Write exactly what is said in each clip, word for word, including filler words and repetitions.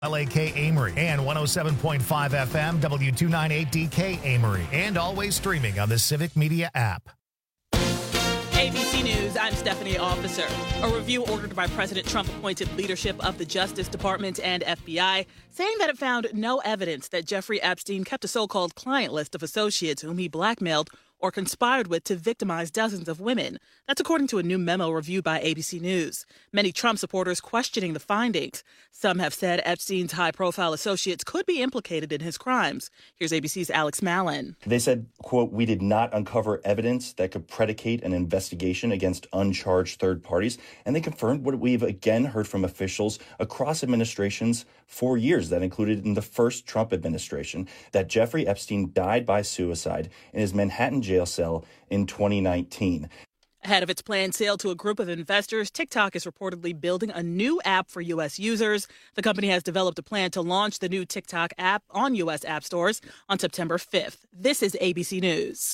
L A K Amory and one oh seven point five F M W two ninety-eight D K Amory, and always streaming on the Civic Media app. A B C News, I'm Stephanie Officer. A review ordered by President Trump appointed leadership of the Justice Department and F B I, saying that it found no evidence that Jeffrey Epstein kept a so-called client list of associates whom he blackmailed or conspired with to victimize dozens of women. That's according to a new memo reviewed by A B C News. Many Trump supporters questioning the findings. Some have said Epstein's high-profile associates could be implicated in his crimes. Here's A B C's Alex Mallon. They said, quote, "We did not uncover evidence that could predicate an investigation against uncharged third parties." And they confirmed what we've again heard from officials across administrations for years, that included in the first Trump administration, that Jeffrey Epstein died by suicide in his Manhattan jail cell in twenty nineteen. Ahead of its planned sale to a group of investors, TikTok is reportedly building a new app for U S users. The company has developed a plan to launch the new TikTok app on U S app stores on September fifth. This is A B C News.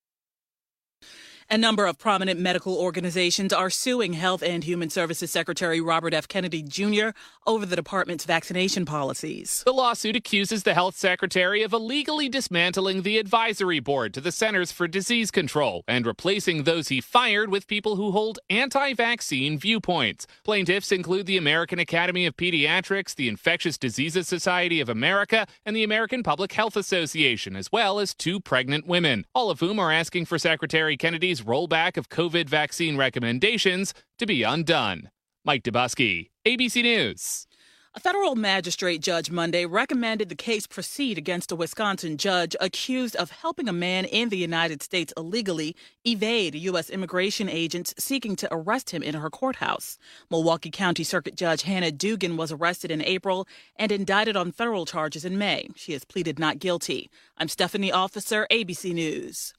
A number of prominent medical organizations are suing Health and Human Services Secretary Robert F. Kennedy Junior over the department's vaccination policies. The lawsuit accuses the health secretary of illegally dismantling the advisory board to the Centers for Disease Control and replacing those he fired with people who hold anti-vaccine viewpoints. Plaintiffs include the American Academy of Pediatrics, the Infectious Diseases Society of America, and the American Public Health Association, as well as two pregnant women, all of whom are asking for Secretary Kennedy's rollback of COVID vaccine recommendations to be undone. Mike Dubusky, A B C News. A federal magistrate judge Monday recommended the case proceed against a Wisconsin judge accused of helping a man in the United States illegally evade U S immigration agents seeking to arrest him in her courthouse. Milwaukee County Circuit Judge Hannah Dugan was arrested in April and indicted on federal charges in May. She has pleaded not guilty. I'm Stephanie Officer, A B C News.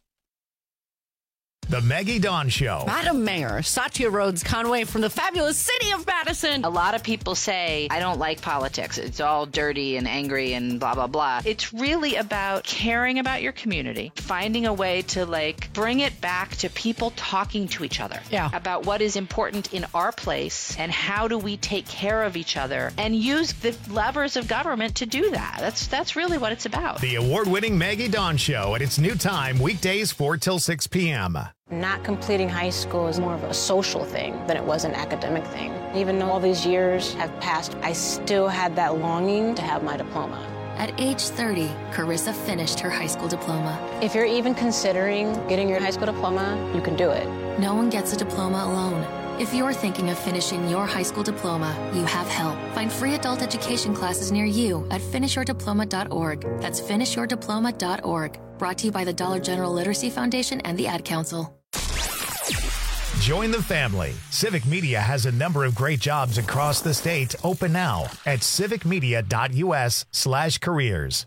The Maggie Dawn Show. Madam Mayor, Satya Rhodes Conway from the fabulous city of Madison. A lot of people say, I don't like politics. It's all dirty and angry and blah, blah, blah. It's really about caring about your community, finding a way to, like, bring it back to people talking to each other. Yeah. About what is important in our place and how do we take care of each other and use the levers of government to do that. That's, that's really what it's about. The award-winning Maggie Dawn Show at its new time, weekdays four till six p.m. Not completing high school is more of a social thing than it was an academic thing. Even though all these years have passed, I still had that longing to have my diploma. At age thirty, Carissa finished her high school diploma. If you're even considering getting your high school diploma, you can do it. No one gets a diploma alone. If you're thinking of finishing your high school diploma, you have help. Find free adult education classes near you at finish your diploma dot org. That's finish your diploma dot org. Brought to you by the Dollar General Literacy Foundation and the Ad Council. Join the family. Civic Media has a number of great jobs across the state open now at civic media dot u s slash careers.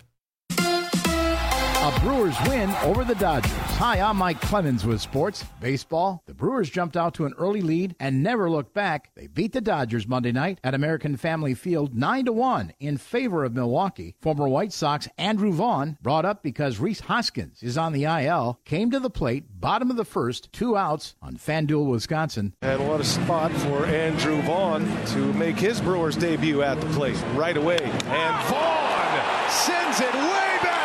A Brewers win over the Dodgers. Hi, I'm Mike Clemens with sports. Baseball, the Brewers jumped out to an early lead and never looked back. They beat the Dodgers Monday night at American Family Field nine to one in favor of Milwaukee. Former White Sox Andrew Vaughn, brought up because Rhys Hoskins is on the I L, came to the plate, bottom of the first, two outs on FanDuel, Wisconsin. Had a lot of spot for Andrew Vaughn to make his Brewers debut at the plate right away. And Vaughn sends it way back.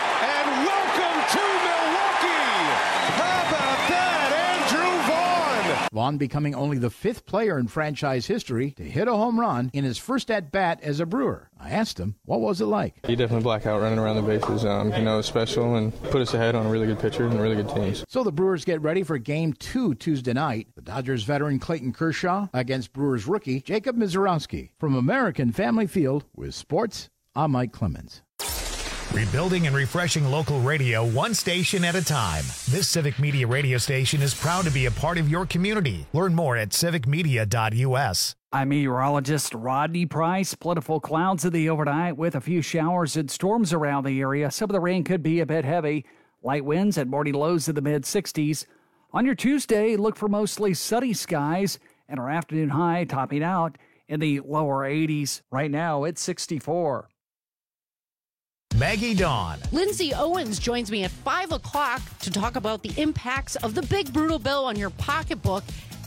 Vaughn becoming only the fifth player in franchise history to hit a home run in his first at-bat as a Brewer. I asked him, what was it like? He definitely blacked out running around the bases. Um, you know, it was special and put us ahead on a really good pitcher and really good teams. So the Brewers get ready for Game two Tuesday night. The Dodgers veteran Clayton Kershaw against Brewers rookie Jacob Misiorowski. From American Family Field with sports, I'm Mike Clemens. Rebuilding and refreshing local radio one station at a time. This Civic Media radio station is proud to be a part of your community. Learn more at civic media dot u s. I'm meteorologist Rodney Price. Plentiful clouds in the overnight with a few showers and storms around the area. Some of the rain could be a bit heavy. Light winds and morning lows in the mid sixties. On your Tuesday, look for mostly sunny skies and our afternoon high topping out in the lower eighties. Right now, it's sixty-four. Maggie Dawn. Lindsay Owens joins me at five o'clock to talk about the impacts of the big brutal bill on your pocketbook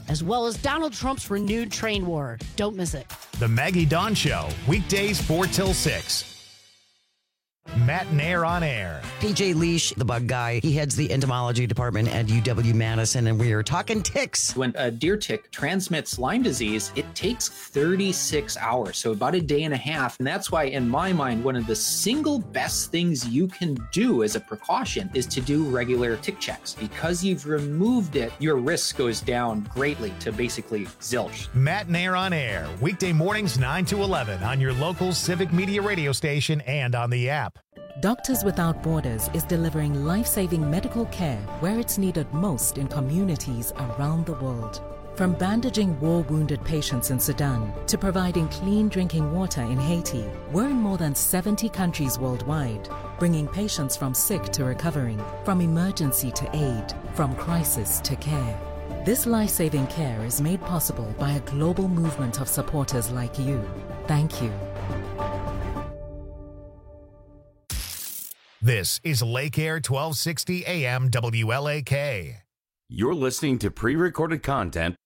as well as Donald Trump's renewed train war. Don't miss it. The Maggie Dawn Show, weekdays four till six. Matt Nair on air. P J Leash, the bug guy, he heads the entomology department at U W Madison, and we are talking ticks. When a deer tick transmits Lyme disease, it takes thirty-six hours, so about a day and a half. And that's why, in my mind, one of the single best things you can do as a precaution is to do regular tick checks. Because you've removed it, your risk goes down greatly to basically zilch. Matt Nair on air, weekday mornings nine to eleven on your local Civic Media radio station and on the app. Doctors Without Borders is delivering life-saving medical care where it's needed most in communities around the world. From bandaging war-wounded patients in Sudan to providing clean drinking water in Haiti, we're in more than seventy countries worldwide, bringing patients from sick to recovering, from emergency to aid, from crisis to care. This life-saving care is made possible by a global movement of supporters like you. Thank you. This is Lake Air twelve sixty A M W L A K. You're listening to pre-recorded content.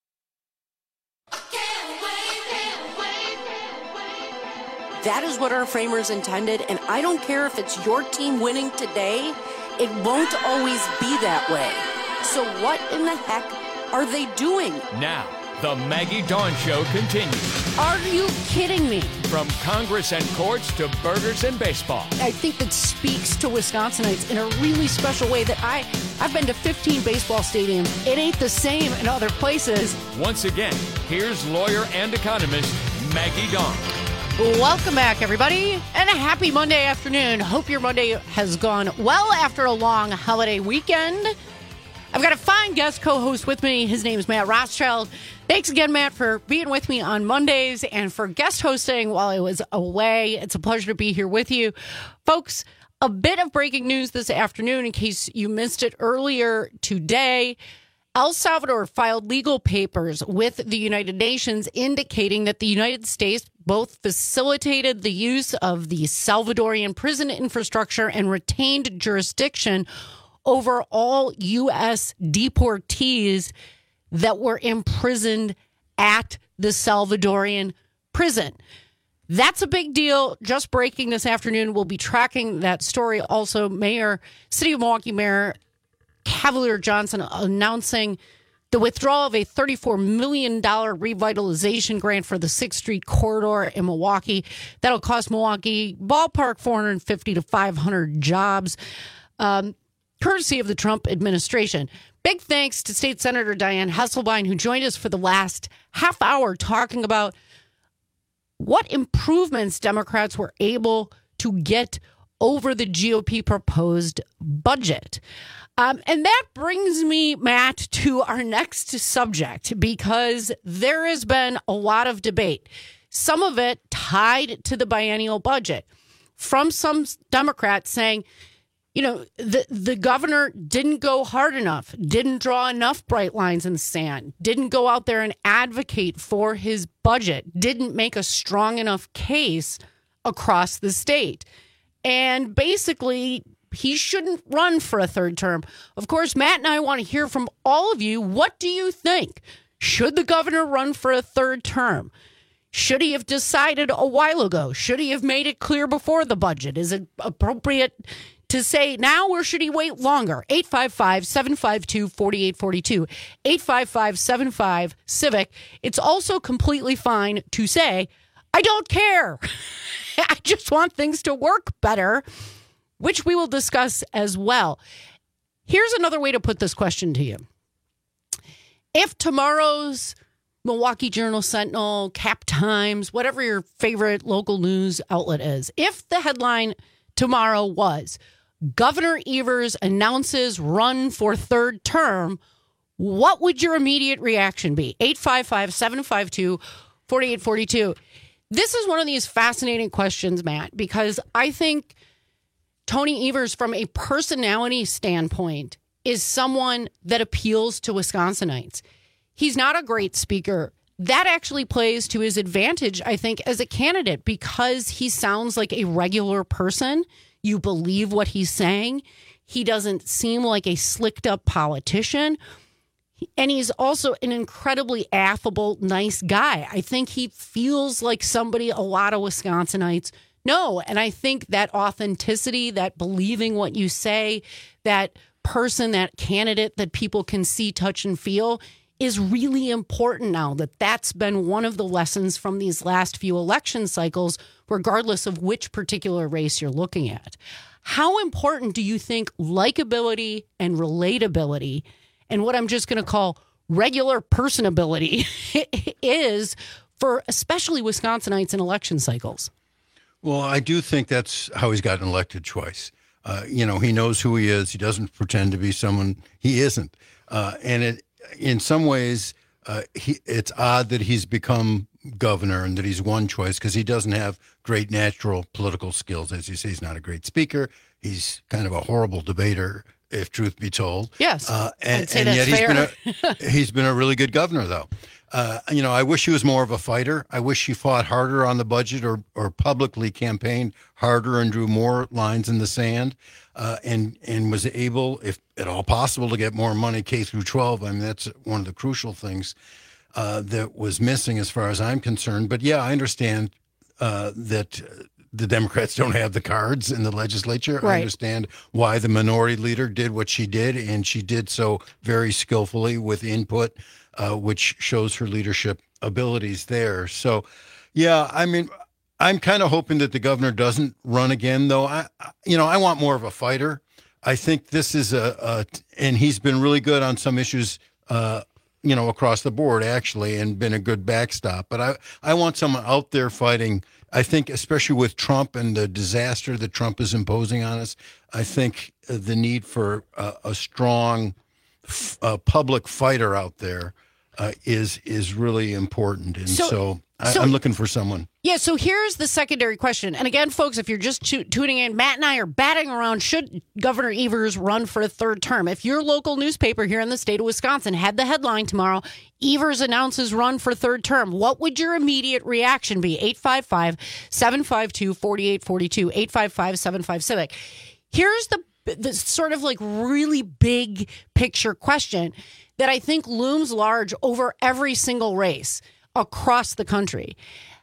That is what our framers intended, and I don't care if it's your team winning today, it won't always be that way. So what in the heck are they doing? Now, the Maggie Dawn Show continues. Are you kidding me? From Congress and courts to burgers and baseball. I think that speaks to Wisconsinites in a really special way that I, I've been to fifteen baseball stadiums. It ain't the same in other places. Once again, here's lawyer and economist Maggie Dawn. Welcome back, everybody, and a happy Monday afternoon. Hope your Monday has gone well after a long holiday weekend. I've got a fine guest co-host with me. His name is Matt Rothschild. Thanks again, Matt, for being with me on Mondays and for guest hosting while I was away. It's a pleasure to be here with you. Folks, a bit of breaking news this afternoon in case you missed it earlier today. El Salvador filed legal papers with the United Nations indicating that the United States both facilitated the use of the Salvadorian prison infrastructure and retained jurisdiction over all U S deportees that were imprisoned at the Salvadorian prison. That's a big deal. Just breaking this afternoon. We'll be tracking that story. Also, Mayor, City of Milwaukee Mayor Cavalier Johnson announcing the withdrawal of a thirty-four million dollars revitalization grant for the sixth Street corridor in Milwaukee. That'll cost Milwaukee ballpark four hundred fifty to five hundred jobs. Um, courtesy of the Trump administration. Big thanks to State Senator Dianne Hesselbein, who joined us for the last half hour talking about what improvements Democrats were able to get over the G O P proposed budget. Um, and that brings me, Matt, to our next subject, because there has been a lot of debate, some of it tied to the biennial budget, from some Democrats saying, you know, the, the governor didn't go hard enough, didn't draw enough bright lines in the sand, didn't go out there and advocate for his budget, didn't make a strong enough case across the state. And basically, he shouldn't run for a third term. Of course, Matt and I want to hear from all of you. What do you think? Should the governor run for a third term? Should he have decided a while ago? Should he have made it clear before the budget? Is it appropriate to say now, or should he wait longer? eight five five, seven five two, four eight four two. eight five five, seven five, CIVIC. It's also completely fine to say, I don't care. I just want things to work better, which we will discuss as well. Here's another way to put this question to you. If tomorrow's Milwaukee Journal Sentinel, Cap Times, whatever your favorite local news outlet is, if the headline tomorrow was, Governor Evers announces run for third term, what would your immediate reaction be? eight five five, seven five two, four eight four two. This is one of these fascinating questions, Matt, because I think Tony Evers, from a personality standpoint, is someone that appeals to Wisconsinites. He's not a great speaker. That actually plays to his advantage, I think, as a candidate, because he sounds like a regular person. You believe what he's saying. He doesn't seem like a slicked up politician. And he's also an incredibly affable, nice guy. I think he feels like somebody a lot of Wisconsinites know. And I think that authenticity, that believing what you say, that person, that candidate that people can see, touch, and feel is really important now. That that's been one of the lessons from these last few election cycles, regardless of which particular race you're looking at. How important do you think likability and relatability and what I'm just going to call regular personability is for especially Wisconsinites in election cycles? Well, I do think that's how he's gotten elected twice. Uh, you know, he knows who he is. He doesn't pretend to be someone he isn't. Uh, and it, in some ways, uh, he, it's odd that he's become governor and that he's one choice because he doesn't have great natural political skills. As you say, he's not a great speaker. He's kind of a horrible debater, if truth be told. Yes, uh, and, I'd say and that's yet he's fair. been a he's been a really good governor, though. Uh, you know, I wish he was more of a fighter. I wish he fought harder on the budget or or publicly campaigned harder and drew more lines in the sand, uh, and and was able, if at all possible, to get more money K through twelve. I mean, that's one of the crucial things uh, that was missing, as far as I'm concerned. But yeah, I understand uh, that. The Democrats don't have the cards in the legislature. Right. I understand why the minority leader did what she did, and she did so very skillfully with input, uh, which shows her leadership abilities there. So, yeah, I mean, I'm kind of hoping that the governor doesn't run again, though. I, you know, I want more of a fighter. I think this is a, a and he's been really good on some issues, uh, you know, across the board, actually, and been a good backstop. But I, I want someone out there fighting. I think, especially with Trump and the disaster that Trump is imposing on us, I think the need for a, a strong uh, public fighter out there uh, is is really important. And so, so, I, so I'm looking for someone. Yeah, so here's the secondary question. And again, folks, if you're just tu- tuning in, Matt and I are batting around, should Governor Evers run for a third term? If your local newspaper here in the state of Wisconsin had the headline tomorrow, Evers announces run for third term, what would your immediate reaction be? eight five five, seven five two, four eight four two, eight five five, seven five Civic. Here's the, the sort of like really big picture question that I think looms large over every single race across the country.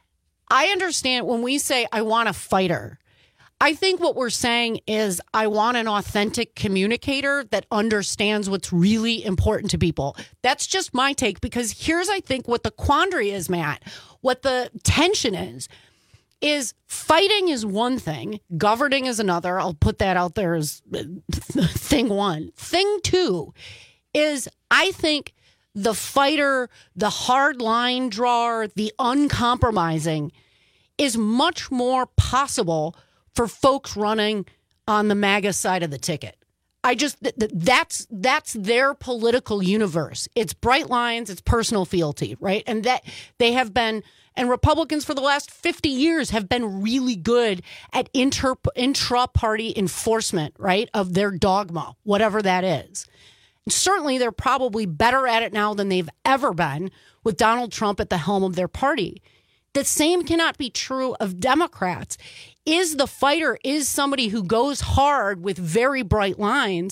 I understand when we say, I want a fighter, I think what we're saying is I want an authentic communicator that understands what's really important to people. That's just my take, because here's, I think, what the quandary is, Matt, what the tension is, is fighting is one thing, governing is another. I'll put that out there as thing one. Thing two is I think the fighter, the hard line drawer, the uncompromising is much more possible for folks running on the MAGA side of the ticket. I just, th- th- that's that's their political universe. It's bright lines, it's personal fealty, right? And that they have been, and Republicans for the last fifty years have been really good at inter, intra-party enforcement, right, of their dogma, whatever that is. Certainly, they're probably better at it now than they've ever been with Donald Trump at the helm of their party. The same cannot be true of Democrats. Is the fighter, is somebody who goes hard with very bright lines,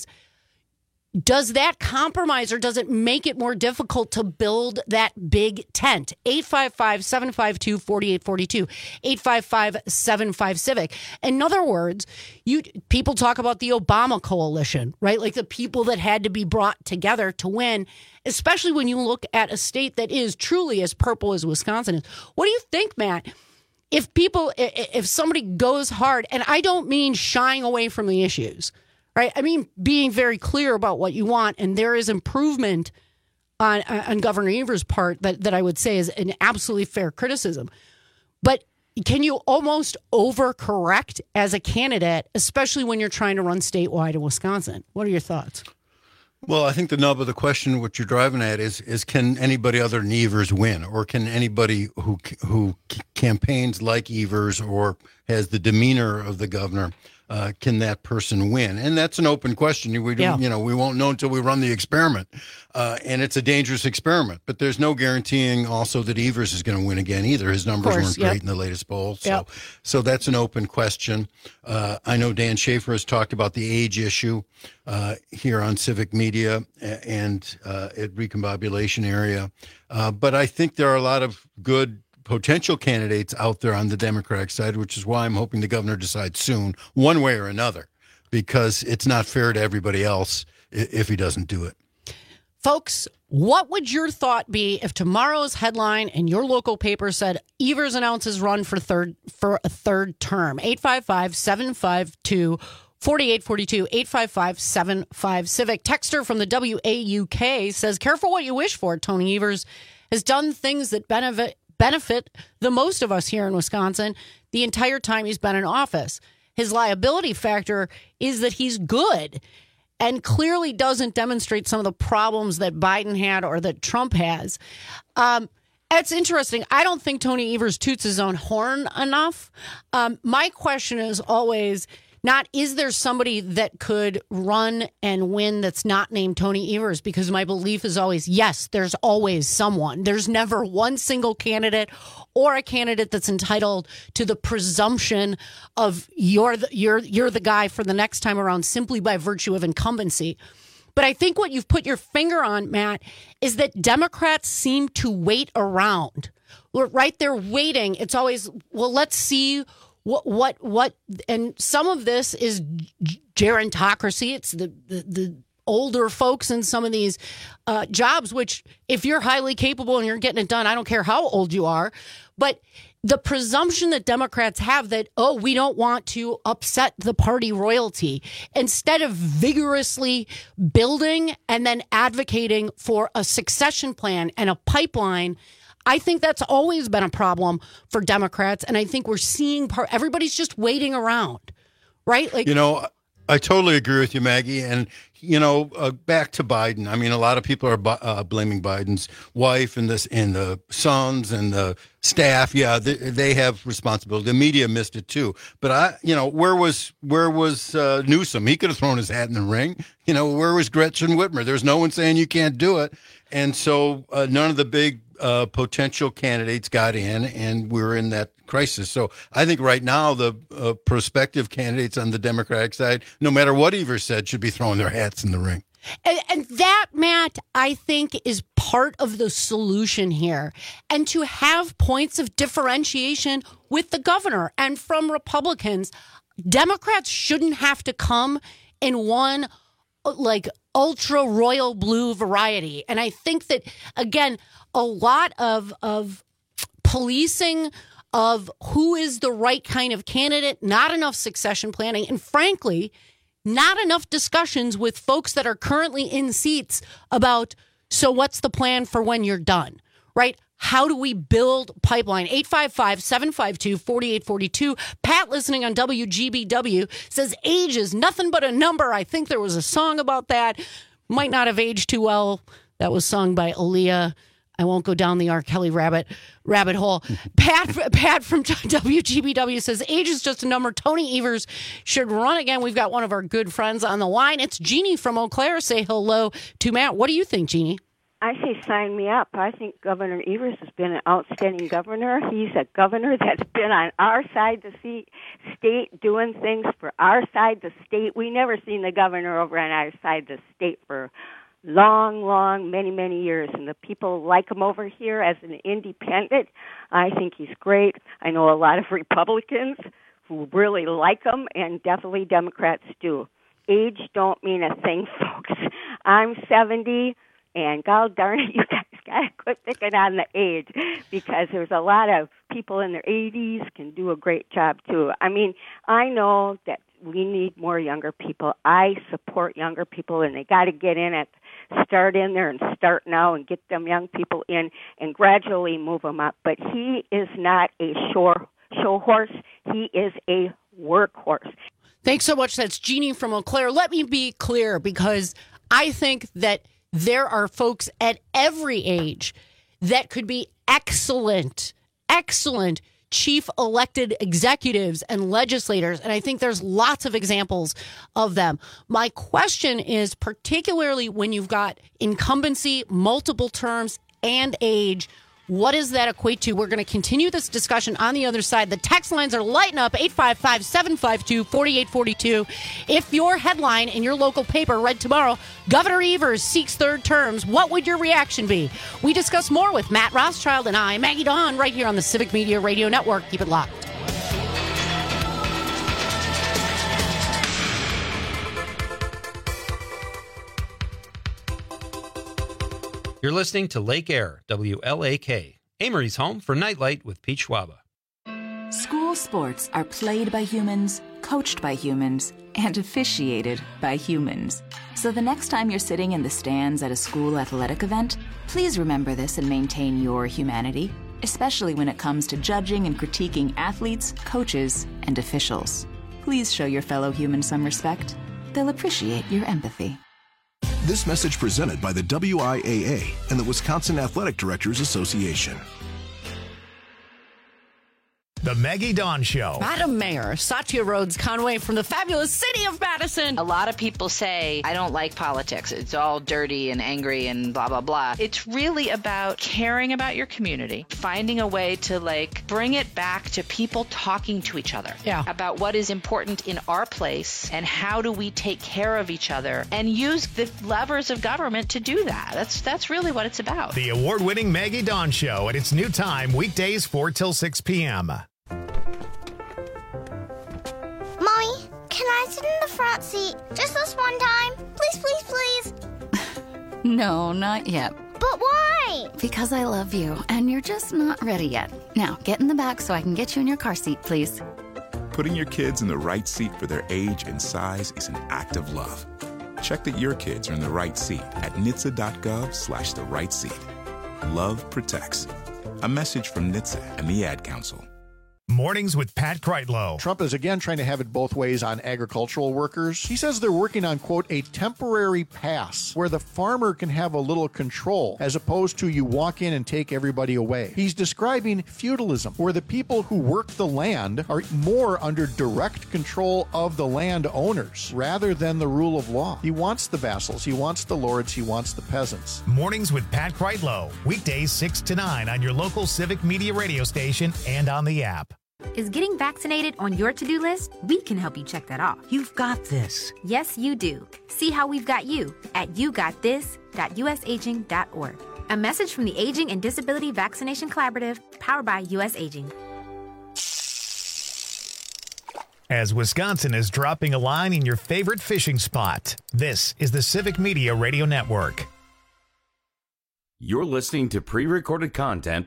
does that compromise or does it make it more difficult to build that big tent? eight five five, seven five two, four eight four two, eight five five, seven five Civic. In other words, you people talk about the Obama coalition, right? Like the people that had to be brought together to win, especially when you look at a state that is truly as purple as Wisconsin is. What do you think, Matt? If people, if somebody goes hard, and I don't mean shying away from the issues, right? I mean, being very clear about what you want, and there is improvement on, on Governor Evers' part that, that I would say is an absolutely fair criticism. But can you almost overcorrect as a candidate, especially when you're trying to run statewide in Wisconsin? What are your thoughts? Well, I think the nub of the question, what you're driving at, is is can anybody other than Evers win, or can anybody who who campaigns like Evers or has the demeanor of the governor, uh, can that person win? And that's an open question. We do, Yeah. you know, we won't know until we run the experiment. Uh, and it's a dangerous experiment. But there's no guaranteeing also that Evers is going to win again either. His numbers course, weren't yep. great in the latest poll. So, Yep. so that's an open question. Uh, I know Dan Schaefer has talked about the age issue uh, here on Civic Media and uh, at Recombobulation area. Uh, but I think there are a lot of good potential candidates out there on the Democratic side, which is why I'm hoping the governor decides soon, one way or another, because it's not fair to everybody else if he doesn't do it. Folks, what would your thought be if tomorrow's headline in your local paper said Evers announces run for third for a third term? eight five five, seven five two, four eight four two, eight five five, seven five Civic. Texter from the W A U K says, careful what you wish for. Tony Evers has done things that benefit benefit the most of us here in Wisconsin the entire time he's been in office. His liability factor is that he's good and clearly doesn't demonstrate some of the problems that Biden had or that Trump has. Um, it's interesting. I don't think Tony Evers toots his own horn enough. Um, my question is always not, is there somebody that could run and win that's not named Tony Evers? Because my belief is always, yes, there's always someone. There's never one single candidate or a candidate that's entitled to the presumption of you're the, you're, you're the guy for the next time around simply by virtue of incumbency. But I think what you've put your finger on, Matt, is that Democrats seem to wait around. We're right there waiting. It's always, well, let's see What, what, what, and some of this is gerontocracy. It's the, the, the older folks in some of these uh, jobs, which if you're highly capable and you're getting it done, I don't care how old you are. But the presumption that Democrats have that, oh, we don't want to upset the party royalty, instead of vigorously building and then advocating for a succession plan and a pipeline, I think that's always been a problem for Democrats, and I think we're seeing part, everybody's just waiting around, right? Like, you know, I totally agree with you, Maggie. And you know, uh, back to Biden. I mean, a lot of people are uh, blaming Biden's wife and this and the sons and the staff. Yeah, they, they have responsibility. The media missed it too. But I, you know, where was where was uh, Newsom? He could have thrown his hat in the ring. You know, where was Gretchen Whitmer? There's no one saying you can't do it. And so uh, none of the big uh, potential candidates got in, and we're in that crisis. So I think right now the uh, prospective candidates on the Democratic side, no matter what Evers said, should be throwing their hats in the ring. And, and that, Matt, I think is part of the solution here. And to have points of differentiation with the governor and from Republicans, Democrats shouldn't have to come in one like ultra royal blue variety. And I think that, again, a lot of of policing of who is the right kind of candidate, not enough succession planning, and frankly, not enough discussions with folks that are currently in seats about, so what's the plan for when you're done, right? How do we build pipeline? eight five five, seven five two, four eight four two. Pat, listening on W G B W, says age is nothing but a number. I think there was a song about that. Might not have aged too well. That was sung by Aaliyah. I won't go down the R. Kelly rabbit rabbit hole. Pat Pat from W G B W says age is just a number. Tony Evers should run again. We've got one of our good friends on the line. It's Jeannie from Eau Claire. Say hello to Matt. What do you think, Jeannie? I say sign me up. I think Governor Evers has been an outstanding governor. He's a governor that's been on our side of the state doing things for our side of the state. We never seen the governor over on our side of the state for long, long, many, many years. And the people like him over here as an independent. I think he's great. I know a lot of Republicans who really like him, and definitely Democrats do. Age don't mean a thing, folks. I'm seventy. And God darn it, you guys got to quit picking on the age, because there's a lot of people in their eighties can do a great job, too. I mean, I know that we need more younger people. I support younger people, and they got to get in at start in there and start now and get them young people in and gradually move them up. But he is not a show, show horse. He is a workhorse. Thanks so much. That's Jeannie from Eau Claire. Let me be clear, because I think that there are folks at every age that could be excellent, excellent chief elected executives and legislators. And I think there's lots of examples of them. My question is, particularly when you've got incumbency, multiple terms, and age, what does that equate to? We're going to continue this discussion on the other side. The text lines are lighting up, eight five five, seven five two, four eight four two. If your headline in your local paper read tomorrow, Governor Evers seeks third terms, what would your reaction be? We discuss more with Matt Rothschild and I, Maggie Dawn, right here on the Civic Media Radio Network. Keep it locked. You're listening to Lake Air, W L A K, Amory's home for Nightlight with Pete Schwaba. School sports are played by humans, coached by humans, and officiated by humans. So the next time you're sitting in the stands at a school athletic event, please remember this and maintain your humanity, especially when it comes to judging and critiquing athletes, coaches, and officials. Please show your fellow humans some respect. They'll appreciate your empathy. This message presented by the W I A A and the Wisconsin Athletic Directors Association. The Maggie Dawn Show. Madam Mayor, Satya Rhodes Conway from the fabulous city of Madison. A lot of people say, I don't like politics. It's all dirty and angry and blah, blah, blah. It's really about caring about your community, finding a way to like bring it back to people talking to each other yeah. about what is important in our place and how do we take care of each other and use the levers of government to do that. That's, that's really what it's about. The award-winning Maggie Dawn Show at its new time, weekdays four till six p.m. Mommy, can I sit in the front seat just this one time? Please, please, please. No, not yet. But why? Because I love you, and you're just not ready yet. Now, get in the back so I can get you in your car seat, please. Putting your kids in the right seat for their age and size is an act of love. Check that your kids are in the right seat at N H T S A dot gov slash the right seat. Love protects. A message from N H T S A and the Ad Council. Mornings with Pat Kreitlow. Trump is again trying to have it both ways on agricultural workers. He says they're working on, quote, a temporary pass where the farmer can have a little control as opposed to you walk in and take everybody away. He's describing feudalism, where the people who work the land are more under direct control of the land owners rather than the rule of law. He wants the vassals, he wants the lords, he wants the peasants. Mornings with Pat Kreitlow. Weekdays six to nine on your local Civic Media radio station and on the app. Is getting vaccinated on your to-do list? We can help you check that off. You've got this. Yes, you do. See how we've got you at you got this dot u s aging dot org. A message from the Aging and Disability Vaccination Collaborative, powered by U S Aging. As Wisconsin is dropping a line in your favorite fishing spot, this is the Civic Media Radio Network. You're listening to pre-recorded content.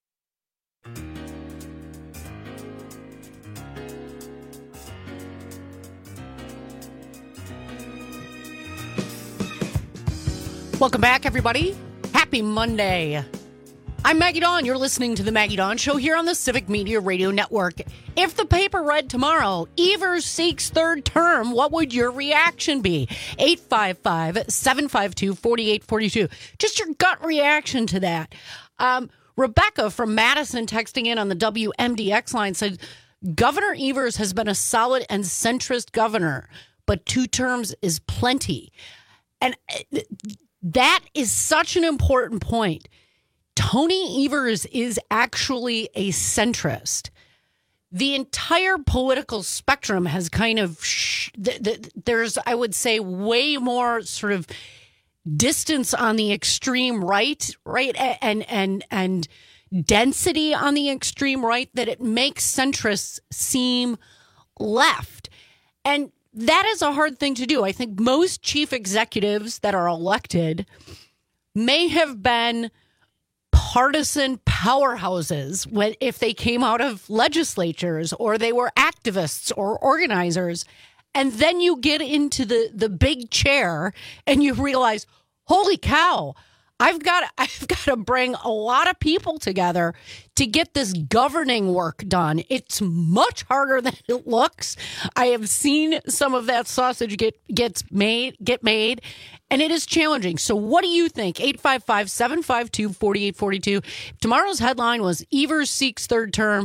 Welcome back, everybody. Happy Monday. I'm Maggie Dawn. You're listening to The Maggie Dawn Show here on the Civic Media Radio Network. If the paper read tomorrow, Evers seeks third term, what would your reaction be? eight five five, seven five two, four eight four two. Just your gut reaction to that. Um, Rebecca from Madison texting in on the W M D X line said, Governor Evers has been a solid and centrist governor, but two terms is plenty. And that is such an important point. Tony Evers is actually a centrist. The entire political spectrum has kind of, sh- th- th- there's, I would say, way more sort of distance on the extreme right, right, and and and density on the extreme right that it makes centrists seem left. And that is a hard thing to do. I think most chief executives that are elected may have been partisan powerhouses when if they came out of legislatures or they were activists or organizers. And then you get into the, the big chair and you realize, holy cow, I've got I've got to bring a lot of people together to get this governing work done. It's much harder than it looks. I have seen some of that sausage get gets made get made, and it is challenging. So what do you think? eight five five, seven five two, four eight four two. Tomorrow's headline was Evers seeks third term.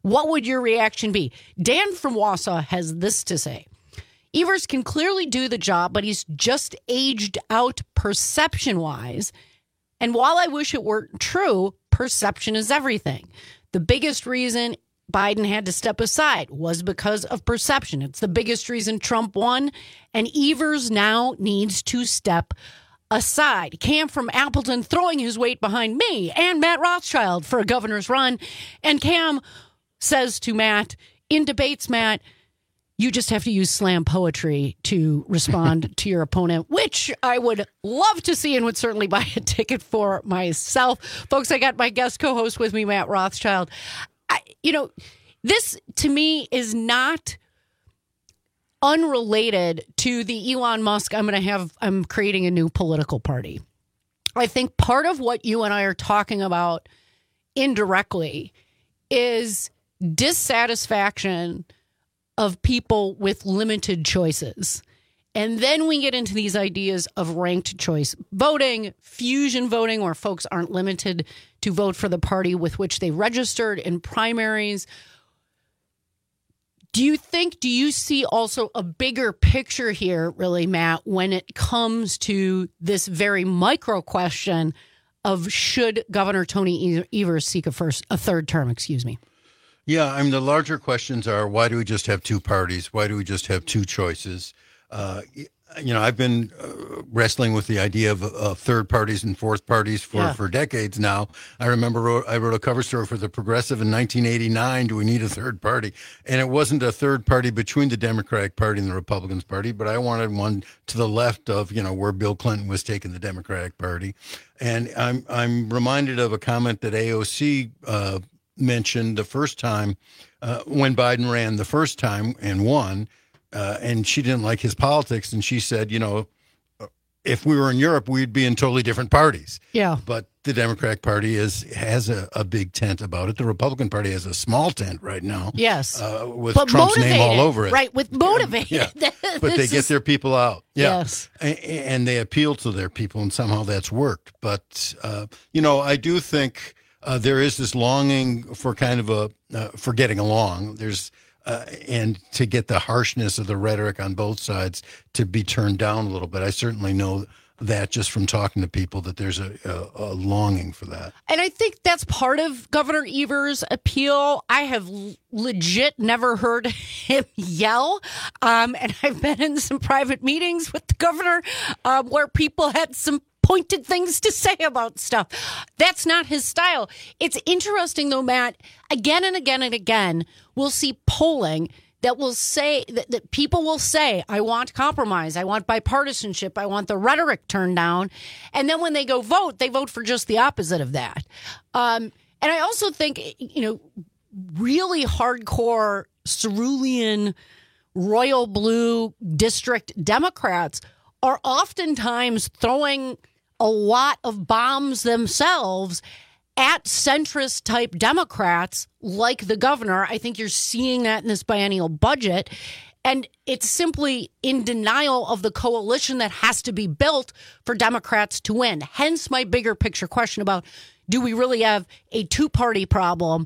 what would your reaction be? Dan from Wausau has this to say. Evers can clearly do the job, but he's just aged out perception-wise. And while I wish it weren't true, perception is everything. The biggest reason Biden had to step aside was because of perception. It's the biggest reason Trump won, and Evers now needs to step aside. Cam from Appleton throwing his weight behind me and Matt Rothschild for a governor's run. And Cam says to Matt, in debates, Matt, you just have to use slam poetry to respond to your opponent, which I would love to see and would certainly buy a ticket for myself. Folks, I got my guest co-host with me, Matt Rothschild. I, you know, this to me is not unrelated to the Elon Musk, I'm going to have, I'm creating a new political party. I think part of what you and I are talking about indirectly is dissatisfaction of people with limited choices. And then we get into these ideas of ranked choice voting, fusion voting, where folks aren't limited to vote for the party with which they registered in primaries. Do you think, do you see also a bigger picture here, really, Matt, when it comes to this very micro question of should Governor Tony Evers seek a first, a third term, excuse me? Yeah, I mean, the larger questions are, why do we just have two parties? Why do we just have two choices? Uh, you know, I've been uh, wrestling with the idea of uh, third parties and fourth parties for, yeah. for decades now. I remember wrote, I wrote a cover story for The Progressive in nineteen eighty-nine, do we need a third party? And it wasn't a third party between the Democratic Party and the Republican Party, but I wanted one to the left of, you know, where Bill Clinton was taking the Democratic Party. And I'm, I'm reminded of a comment that A O C uh, mentioned the first time uh, when Biden ran the first time and won. Uh, and she didn't like his politics. And she said, you know, if we were in Europe, we'd be in totally different parties. Yeah. But the Democratic Party is has a, a big tent about it. The Republican Party has a small tent right now. Yes. Uh, with but Trump's motivated, name all over it. Right, with motivated. Yeah. But they get is... their people out. Yeah. Yes. And, and they appeal to their people, and somehow that's worked. But, uh, you know, I do think uh, there is this longing for kind of a, uh, for getting along. There's, Uh, and to get the harshness of the rhetoric on both sides to be turned down a little bit. I certainly know that just from talking to people that there's a, a, a longing for that. And I think that's part of Governor Evers' appeal. I have legit never heard him yell. Um, and I've been in some private meetings with the governor uh, where people had some pointed things to say about stuff. That's not his style. It's interesting, though, Matt, again and again and again, we'll see polling that will say that, that people will say, I want compromise. I want bipartisanship. I want the rhetoric turned down. And then when they go vote, they vote for just the opposite of that. Um, and I also think, you know, really hardcore cerulean royal blue district Democrats are oftentimes throwing a lot of bombs themselves at centrist type Democrats like the governor. I think you're seeing that in this biennial budget. And it's simply in denial of the coalition that has to be built for Democrats to win. Hence my bigger picture question about, do we really have a two-party problem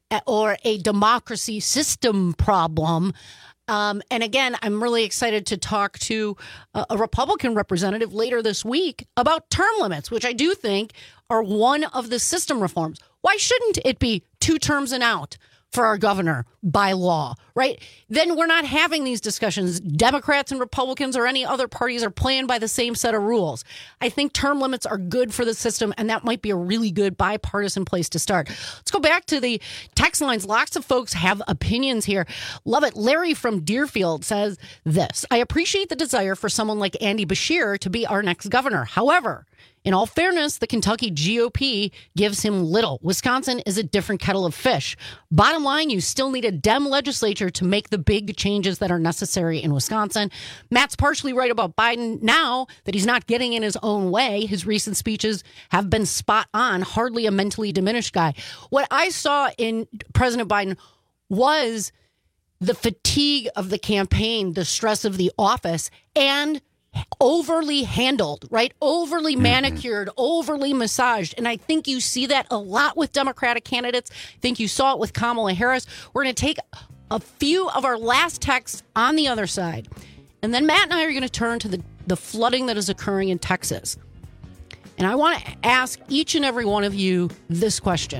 or a democracy system problem? Um, and again, I'm really excited to talk to a, a Republican representative later this week about term limits, which I do think are one of the system reforms. Why shouldn't it be two terms and out for our governor by law, right? Then we're not having these discussions. Democrats and Republicans or any other parties are playing by the same set of rules. I think term limits are good for the system, and that might be a really good bipartisan place to start. Let's go back to the text lines. Lots of folks have opinions here. Love it. Larry from Deerfield says this: I appreciate the desire for someone like Andy Beshear to be our next governor. However, in all fairness, the Kentucky G O P gives him little. Wisconsin is a different kettle of fish. Bottom line, you still need a Dem legislature to make the big changes that are necessary in Wisconsin. Matt's partially right about Biden now that he's not getting in his own way. His recent speeches have been spot on, hardly a mentally diminished guy. What I saw in President Biden was the fatigue of the campaign, the stress of the office, and overly handled, right? Overly manicured, overly massaged. And I think you see that a lot with Democratic candidates. I think you saw it with Kamala Harris. We're going to take a few of our last texts on the other side. And then Matt and I are going to turn to the, the flooding that is occurring in Texas. And I want to ask each and every one of you this question.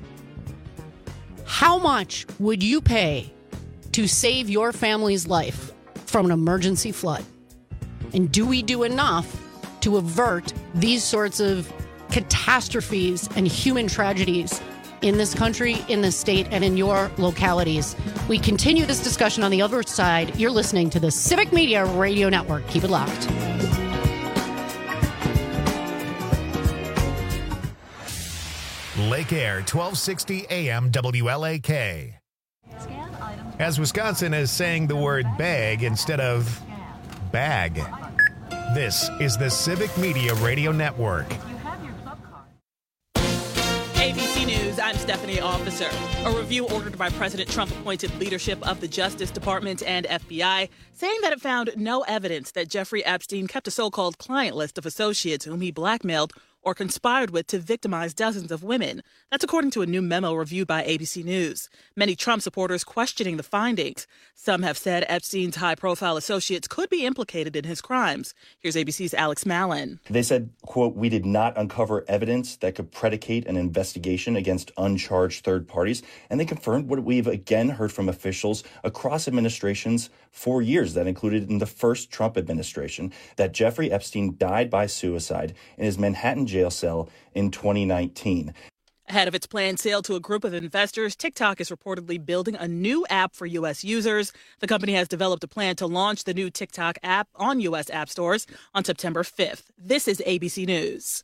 How much would you pay to save your family's life from an emergency flood? And do we do enough to avert these sorts of catastrophes and human tragedies in this country, in this state, and in your localities? We continue this discussion on the other side. You're listening to the Civic Media Radio Network. Keep it locked. Lake Air, twelve sixty A M W L A K. As Wisconsin is saying the word bag instead of bag. This is the Civic Media Radio Network. A B C News, I'm Stephanie Officer. A review ordered by President Trump appointed leadership of the Justice Department and F B I, saying that it found no evidence that Jeffrey Epstein kept a so-called client list of associates whom he blackmailed or conspired with to victimize dozens of women. That's according to a new memo reviewed by A B C News. Many Trump supporters questioning the findings. Some have said Epstein's high-profile associates could be implicated in his crimes. Here's A B C's Alex Mallon. They said, quote, "We did not uncover evidence that could predicate an investigation against uncharged third parties." And they confirmed what we've again heard from officials across administrations for years, that included in the first Trump administration, that Jeffrey Epstein died by suicide in his Manhattan jail cell in twenty nineteen. Ahead of its planned sale to a group of investors, TikTok is reportedly building a new app for U S users. The company has developed a plan to launch the new TikTok app on U S app stores on September fifth. This is A B C News.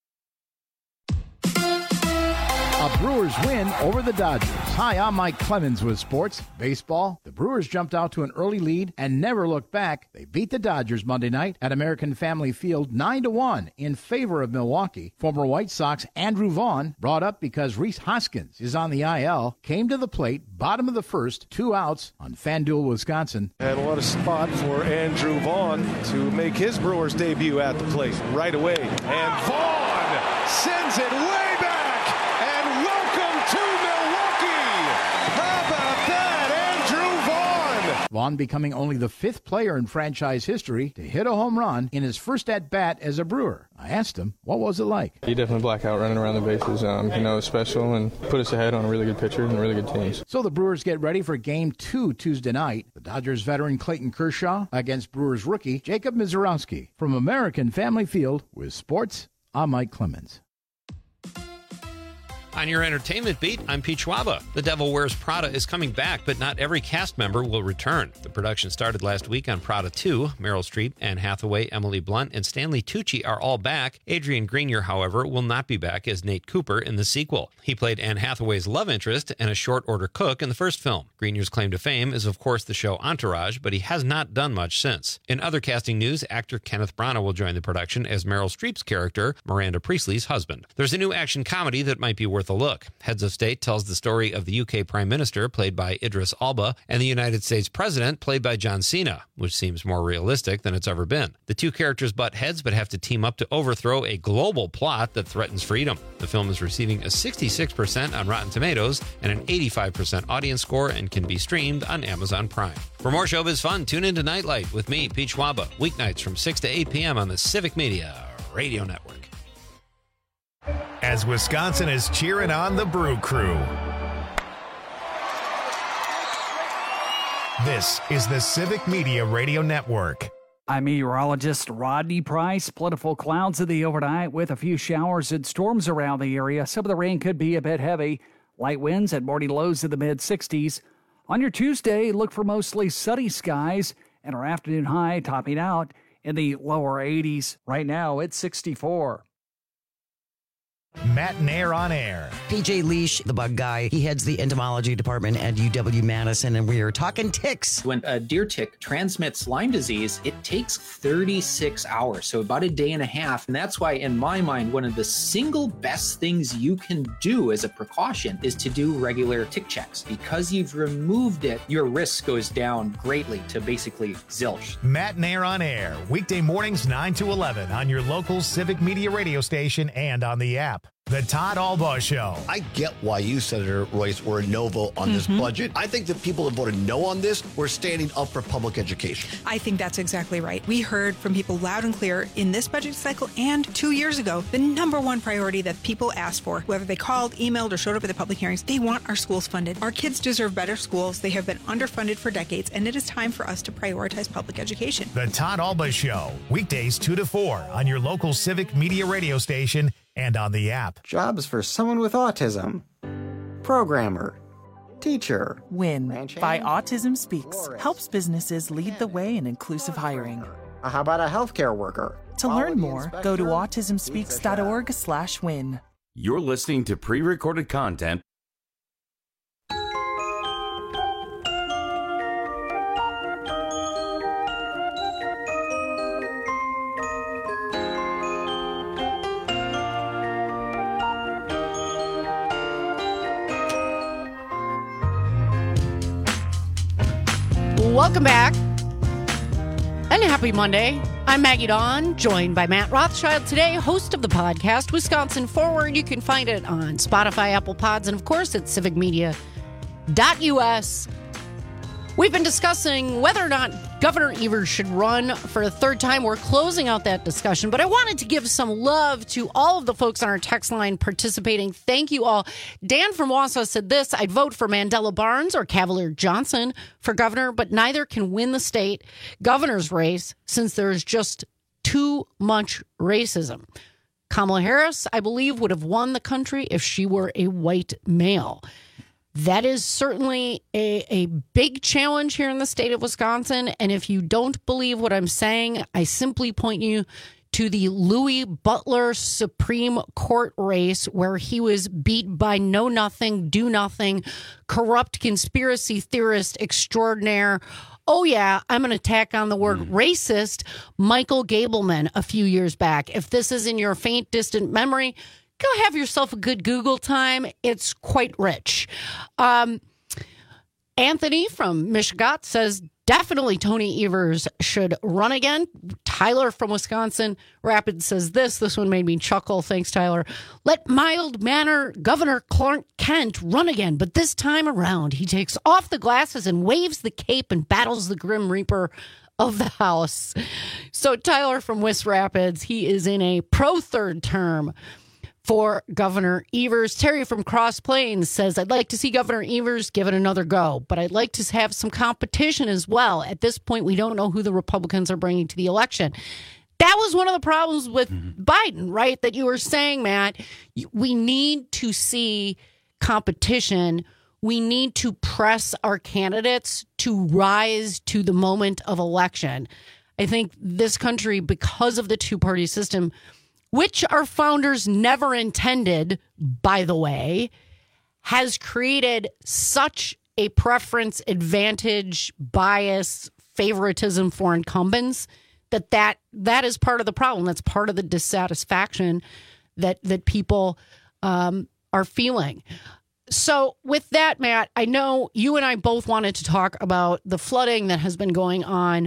A Brewers win over the Dodgers. Hi, I'm Mike Clemens with sports. Baseball, the Brewers jumped out to an early lead and never looked back. They beat the Dodgers Monday night at American Family Field nine to one in favor of Milwaukee. Former White Sox Andrew Vaughn, brought up because Rhys Hoskins is on the I L, came to the plate, bottom of the first, two outs on FanDuel, Wisconsin. And what a spot for Andrew Vaughn to make his Brewers debut at the plate right away. And Vaughn sends it way back. Vaughn becoming only the fifth player in franchise history to hit a home run in his first at-bat as a Brewer. I asked him, what was it like? He definitely blacked out running around the bases. Um, you know, it was special and put us ahead on a really good pitcher and really good teams. So the Brewers get ready for Game two Tuesday night. The Dodgers veteran Clayton Kershaw against Brewers rookie Jacob Misiorowski. From American Family Field with sports, I'm Mike Clemens. On your entertainment beat, I'm Pete Schwaba. The Devil Wears Prada is coming back, but not every cast member will return. The production started last week on Prada two. Meryl Streep, Anne Hathaway, Emily Blunt, and Stanley Tucci are all back. Adrian Grenier, however, will not be back as Nate Cooper in the sequel. He played Anne Hathaway's love interest and a short-order cook in the first film. Grenier's claim to fame is, of course, the show Entourage, but he has not done much since. In other casting news, actor Kenneth Branagh will join the production as Meryl Streep's character, Miranda Priestley's husband. There's a new action comedy that might be worth a look. Heads of State tells the story of the U K Prime Minister, played by Idris Elba, and the United States President, played by John Cena, which seems more realistic than it's ever been. The two characters butt heads but have to team up to overthrow a global plot that threatens freedom. The film is receiving a sixty-six percent on Rotten Tomatoes and an eighty-five percent audience score and can be streamed on Amazon Prime. For more showbiz fun, tune into Nightlight with me, Pete Schwaba, weeknights from six to eight p.m. on the Civic Media Radio Network. As Wisconsin is cheering on the Brew Crew. This is the Civic Media Radio Network. I'm meteorologist Rodney Price. Plentiful clouds in the overnight with a few showers and storms around the area. Some of the rain could be a bit heavy. Light winds at morning lows in the mid sixties. On your Tuesday, look for mostly sunny skies and our afternoon high topping out in the lower eighties. Right now, it's sixty-four. Matt and Air on Air. P J Leash, the bug guy, he heads the entomology department at U W-Madison, and we are talking ticks. When a deer tick transmits Lyme disease, it takes thirty-six hours, so about a day and a half. And that's why, in my mind, one of the single best things you can do as a precaution is to do regular tick checks. Because you've removed it, your risk goes down greatly to basically zilch. Matt and Air on Air, weekday mornings nine to eleven on your local Civic Media radio station and on the app. The Todd Albaugh Show. I get why you, Senator Royce, were a no vote on mm-hmm. this budget. I think the people that voted no on this were standing up for public education. I think that's exactly right. We heard from people loud and clear in this budget cycle and two years ago, the number one priority that people asked for, whether they called, emailed, or showed up at the public hearings, they want our schools funded. Our kids deserve better schools. They have been underfunded for decades, and it is time for us to prioritize public education. The Todd Albaugh Show, weekdays two to four on your local Civic Media radio station and on the app. Jobs for someone with autism. Programmer. Teacher. WIN by Autism Speaks helps businesses lead the way in inclusive hiring. How about a healthcare worker? To learn more, go to autism speaks dot org slash win. You're listening to pre-recorded content. Welcome back, and happy Monday. I'm Maggie Dawn, joined by Matt Rothschild today, host of the podcast Wisconsin Forward. You can find it on Spotify, Apple Pods, and of course at civic media dot U S. We've been discussing whether or not Governor Evers should run for a third time. We're closing out that discussion, but I wanted to give some love to all of the folks on our text line participating. Thank you all. Dan from Wausau said this: I'd vote for Mandela Barnes or Cavalier Johnson for governor, but neither can win the state governor's race since there is just too much racism. Kamala Harris, I believe, would have won the country if she were a white male. That is certainly a, a big challenge here in the state of Wisconsin. And if you don't believe what I'm saying, I simply point you to the Louis Butler Supreme Court race where he was beat by know nothing, do nothing, corrupt conspiracy theorist extraordinaire. Oh, yeah, I'm going to tack on the word mm. racist, Michael Gableman a few years back. If this is in your faint, distant memory, go have yourself a good Google time. It's quite rich. Um, Anthony from Michigan says, definitely Tony Evers should run again. Tyler from Wisconsin Rapids says this. This one made me chuckle. Thanks, Tyler. Let mild-mannered Governor Clark Kent run again, but this time around, he takes off the glasses and waves the cape and battles the Grim Reaper of the House. So Tyler from West Rapids, he is in a pro-third term for Governor Evers. Terry from Cross Plains says, I'd like to see Governor Evers give it another go, but I'd like to have some competition as well. At this point, we don't know who the Republicans are bringing to the election. That was one of the problems with mm-hmm. Biden, right? That you were saying, Matt, we need to see competition. We need to press our candidates to rise to the moment of election. I think this country, because of the two-party system, which our founders never intended, by the way, has created such a preference, advantage, bias, favoritism for incumbents that that, that is part of the problem. That's part of the dissatisfaction that, that people um, are feeling. So with that, Matt, I know you and I both wanted to talk about the flooding that has been going on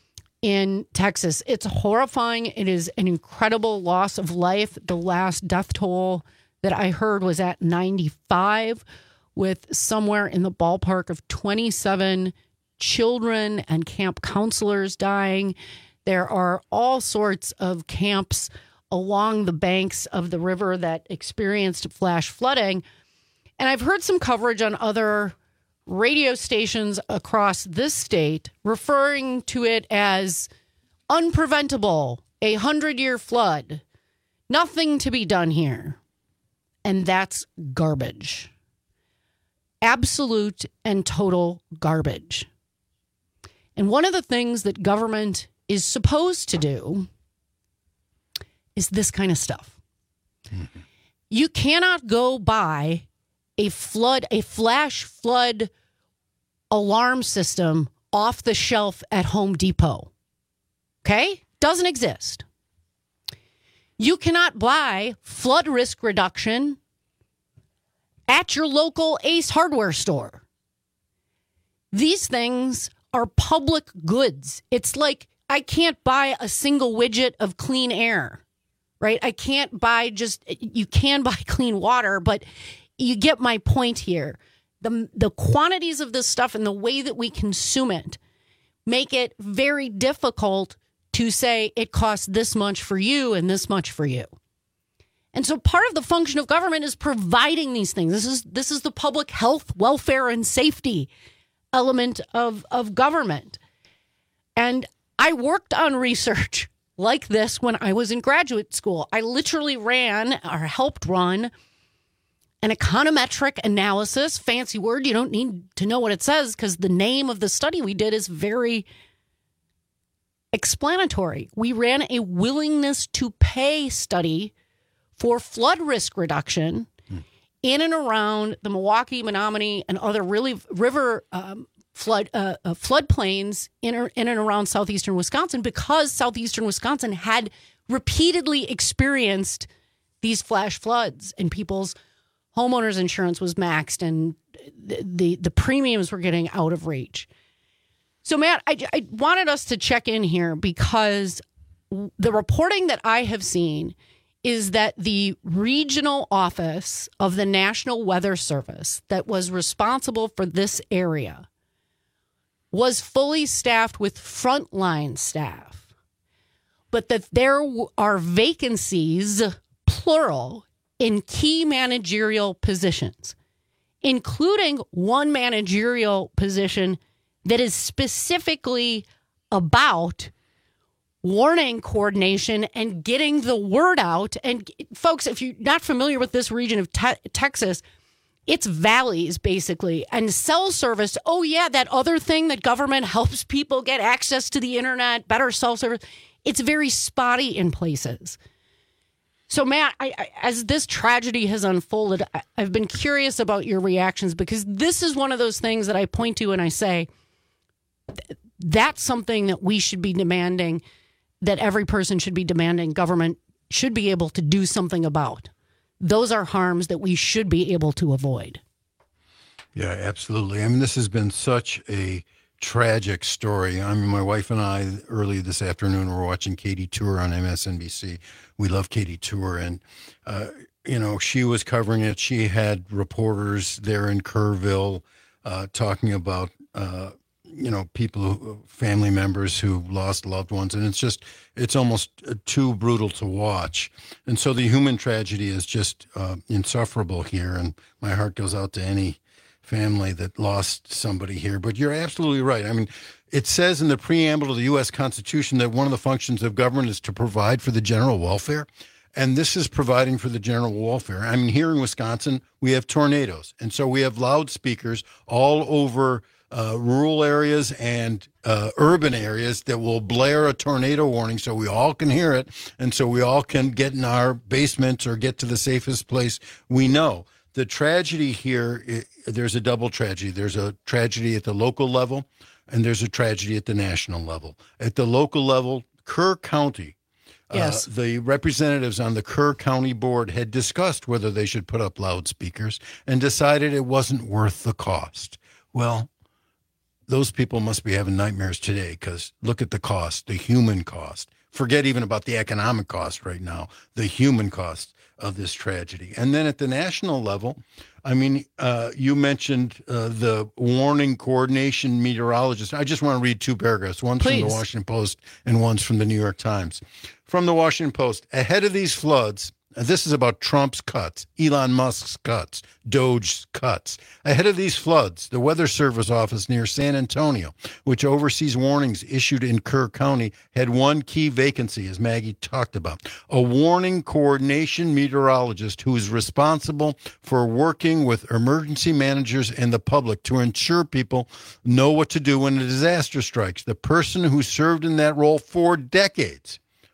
in Texas. It's horrifying. It is an incredible loss of life. The last death toll that I heard was at ninety-five, with somewhere in the ballpark of twenty-seven children and camp counselors dying. There are all sorts of camps along the banks of the river that experienced flash flooding. And I've heard some coverage on other radio stations across this state referring to it as unpreventable, a hundred-year flood, nothing to be done here. And that's garbage. Absolute and total garbage. And one of the things that government is supposed to do is this kind of stuff. Mm-hmm. You cannot go buy a flood, a flash flood alarm system off the shelf at Home Depot. Okay? Doesn't exist. You cannot buy flood risk reduction at your local Ace Hardware store. These things are public goods. It's like I can't buy a single widget of clean air, right? I can't buy just, you can buy clean water, but you get my point here. The, the quantities of this stuff and the way that we consume it make it very difficult to say it costs this much for you and this much for you. And so part of the function of government is providing these things. This is this is the public health, welfare, and safety element of, of government. And I worked on research like this when I was in graduate school. I literally ran or helped run an econometric analysis, fancy word. You don't need to know what it says because the name of the study we did is very explanatory. We ran a willingness to pay study for flood risk reduction hmm. in and around the Milwaukee, Menominee, and other really river um, flood uh, uh, floodplains in, or, in and around southeastern Wisconsin, because southeastern Wisconsin had repeatedly experienced these flash floods, and people's homeowners insurance was maxed, and the the, the premiums were getting out of reach. So, Matt, I, I wanted us to check in here because the reporting that I have seen is that the regional office of the National Weather Service that was responsible for this area was fully staffed with frontline staff, but that there are vacancies, plural, in key managerial positions, including one managerial position that is specifically about warning coordination and getting the word out. And folks, if you're not familiar with this region of te- Texas, it's valleys basically, and cell service. Oh yeah, that other thing that government helps people get access to the internet, better cell service. It's very spotty in places. So Matt, I, I, as this tragedy has unfolded, I, I've been curious about your reactions, because this is one of those things that I point to and I say, th- that's something that we should be demanding, that every person should be demanding government should be able to do something about. Those are harms that we should be able to avoid. Yeah, absolutely. I mean, this has been such a tragic story. I mean, my wife and I early this afternoon were watching Katie Tour on M S N B C. We love Katie Tour, and uh, you know, she was covering it. She had reporters there in Kerrville uh, talking about uh, you know, people, who, family members who lost loved ones, and it's just, it's almost too brutal to watch. And so the human tragedy is just uh, insufferable here, and my heart goes out to any family that lost somebody here. But you're absolutely right. I mean, it says in the preamble to the U S Constitution that one of the functions of government is to provide for the general welfare. And this is providing for the general welfare. I mean, here in Wisconsin, we have tornadoes. And so we have loudspeakers all over uh, rural areas and uh, urban areas that will blare a tornado warning so we all can hear it. And so we all can get in our basements or get to the safest place we know. The tragedy here, it, there's a double tragedy. There's a tragedy at the local level, and there's a tragedy at the national level. At the local level, Kerr County, Yes. Uh, the representatives on the Kerr County board had discussed whether they should put up loudspeakers and decided it wasn't worth the cost. Well, those people must be having nightmares today, because look at the cost, the human cost. Forget even about the economic cost right now, the human cost of this tragedy. And then at the national level, I mean, uh, you mentioned uh, the warning coordination meteorologist. I just want to read two paragraphs. One's Please. from the Washington Post and one's from the New York Times. From the Washington Post, ahead of these floods, this is about Trump's cuts, Elon Musk's cuts, Doge's cuts. Ahead of these floods, the Weather Service office near San Antonio, which oversees warnings issued in Kerr County, had one key vacancy, as Maggie talked about, a warning coordination meteorologist who is responsible for working with emergency managers and the public to ensure people know what to do when a disaster strikes. The person who served in that role for decades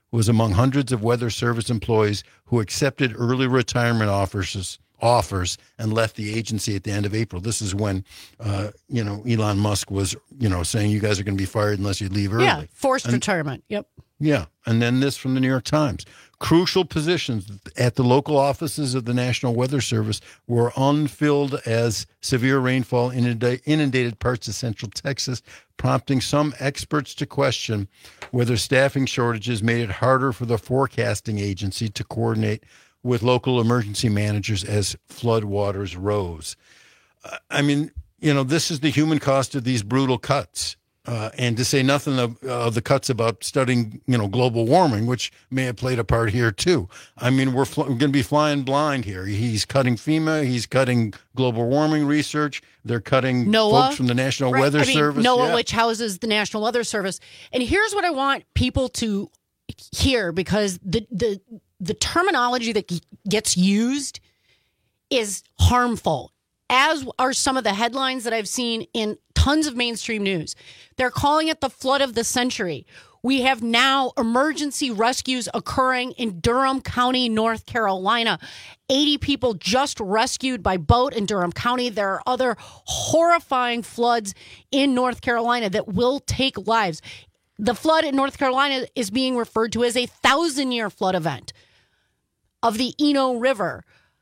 was among hundreds of Weather Service employees who accepted early retirement offers offers and left the agency at the end of April. This is when, uh, you know, Elon Musk was, you know, saying you guys are going to be fired unless you leave early. Yeah, forced and, retirement. Yep. Yeah. And then this from the New York Times. Crucial positions at the local offices of the National Weather Service were unfilled as severe rainfall inundated parts of central Texas, prompting some experts to question whether staffing shortages made it harder for the forecasting agency to coordinate with local emergency managers as floodwaters rose. Uh, I mean, you know, this is the human cost of these brutal cuts. Uh, and to say nothing of uh, the cuts about studying, you know, global warming, which may have played a part here too. I mean, we're, fl- we're going to be flying blind here. He's cutting FEMA. He's cutting global warming research. They're cutting NOAA, folks from the National right? Weather I mean, Service. NOAA, yeah. which houses the National Weather Service. And here's what I want people to hear, because the the the terminology that gets used is harmful, as are some of the headlines that I've seen in tons of mainstream news. They're calling it the flood of the century. We have now emergency rescues occurring in Durham County, North Carolina. eighty people just rescued by boat in Durham County. There are other horrifying floods in North Carolina that will take lives. The flood in North Carolina is being referred to as a thousand-year flood event of the Eno River.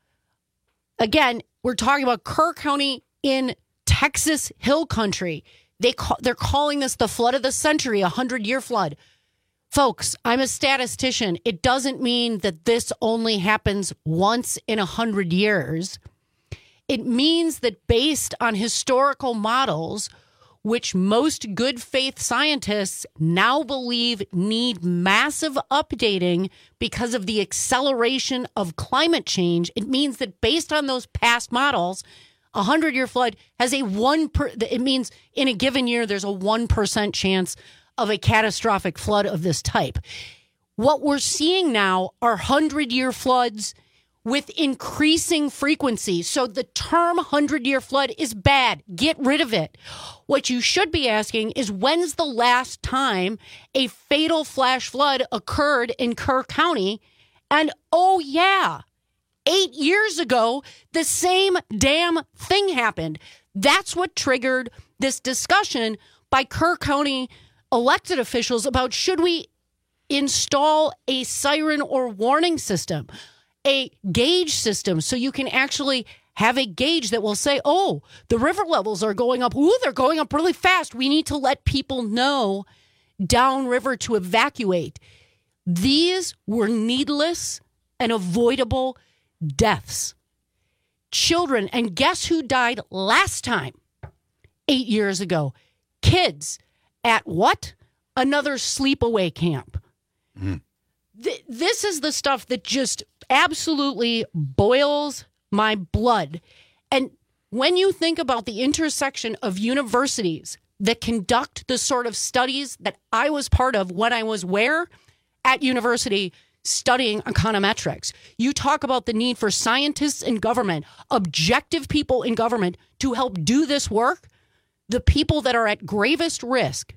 Again, we're talking about Kerr County in Texas Hill Country. They call, they're calling this the flood of the century, a hundred-year flood. Folks, I'm a statistician. It doesn't mean that this only happens once in a hundred years. It means that based on historical models, which most good faith scientists now believe need massive updating because of the acceleration of climate change, it means that based on those past models, a hundred-year flood has a one per, it means in a given year there's a one percent chance of a catastrophic flood of this type. What we're seeing now are hundred-year floods with increasing frequency. So the term hundred-year flood is bad. Get rid of it. What you should be asking is, when's the last time a fatal flash flood occurred in Kerr County? And oh yeah, eight years ago, the same damn thing happened. That's what triggered this discussion by Kerr County elected officials about, should we install a siren or warning system, a gauge system, so you can actually have a gauge that will say, oh, the river levels are going up. Ooh, they're going up really fast. We need to let people know downriver to evacuate. These were needless and avoidable deaths. Children, and guess who died last time? Eight years ago. Kids at what? Another sleepaway camp. Mm. Th- this is the stuff that just absolutely boils my blood. And when you think about the intersection of universities that conduct the sort of studies that I was part of when I was where? At university, studying econometrics. You talk about the need for scientists in government, objective people in government to help do this work. The people that are at gravest risk